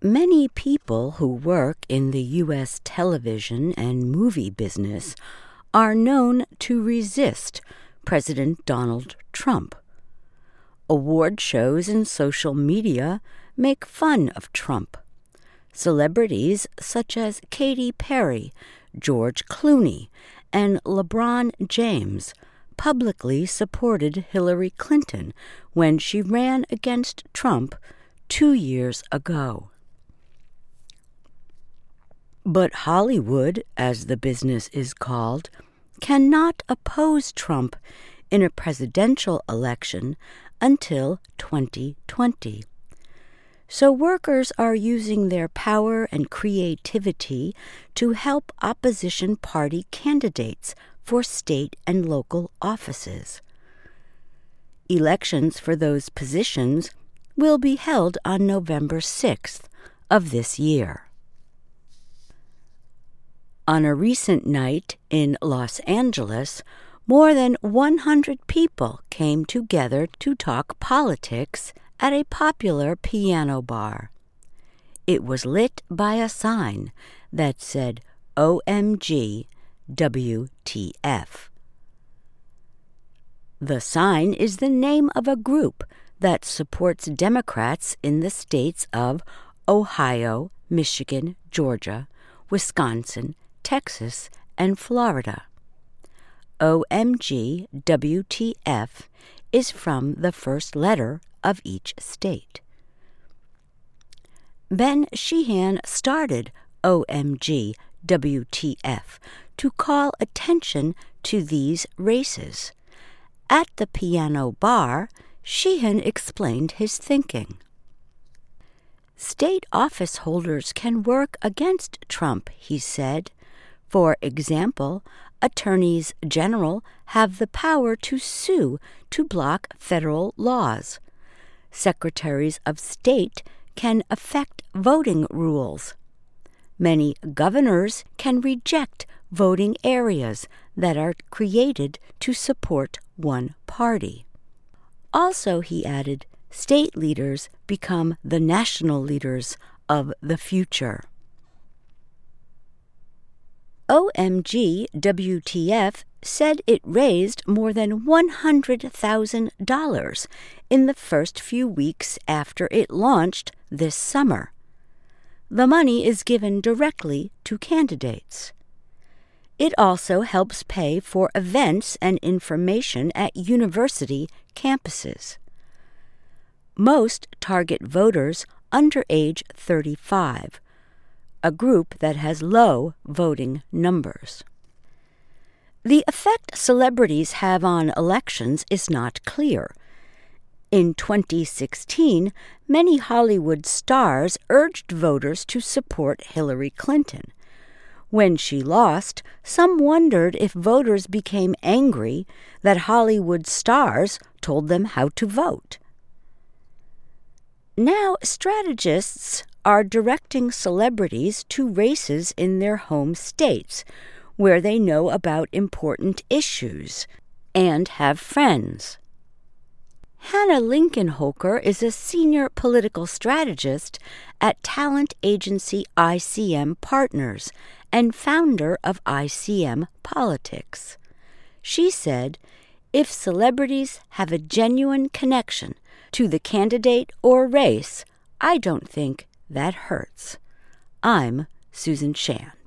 Many people who work in the U.S. television and movie business are known to resist President Donald Trump. Award shows and social media make fun of Trump. Celebrities such as Katy Perry, George Clooney, and LeBron James publicly supported Hillary Clinton when she ran against Trump 2 years ago. But Hollywood, as the business is called, cannot oppose Trump in a presidential election until 2020. So workers are using their power and creativity to help opposition party candidates for state and local offices. Elections for those positions will be held on November 6th of this year. On a recent night in Los Angeles, more than 100 people came together to talk politics at a popular piano bar. It was lit by a sign that said OMG WTF. The sign is the name of a group that supports Democrats in the states of Ohio, Michigan, Georgia, Wisconsin, Texas, and Florida. OMG WTF is from the first letter of each state. Ben Sheehan started OMG WTF to call attention to these races. At the piano bar, Sheehan explained his thinking. State office holders can work against Trump, he said. For example, attorneys general have the power to sue to block federal laws. Secretaries of state can affect voting rules. Many governors can reject voting areas that are created to support one party. Also, he added, state leaders become the national leaders of the future. OMG WTF said it raised more than $100,000 in the first few weeks after it launched this summer. The money is given directly to candidates. It also helps pay for events and information at university campuses. Most target voters under age 35, a group that has low voting numbers. The effect celebrities have on elections is not clear. In 2016, many Hollywood stars urged voters to support Hillary Clinton. When she lost, some wondered if voters became angry that Hollywood stars told them how to vote. Now, strategists are directing celebrities to races in their home states, where they know about important issues and have friends. Hannah Lincolnhoker is a senior political strategist at talent agency ICM Partners and founder of ICM Politics. She said, if celebrities have a genuine connection to the candidate or race, I don't think that hurts. I'm Susan Shand.